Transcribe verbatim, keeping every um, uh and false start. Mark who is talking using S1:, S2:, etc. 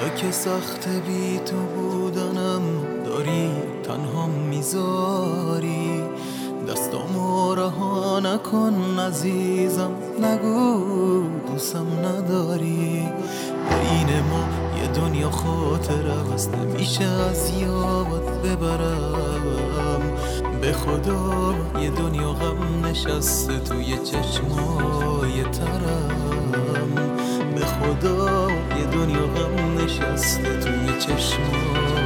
S1: حالا که سخت بی تو بودنم داری تنها میذاری، دستامو رها نکن عزیزم، نگو دوستم نداری. بین ما یه دنیا خاطره هست، نمیشه از یاد ببرم. به خدا یه دنیا غم نشسته توی چشمای ترم. به خدا یه دنیا غم نشسته توی چشمای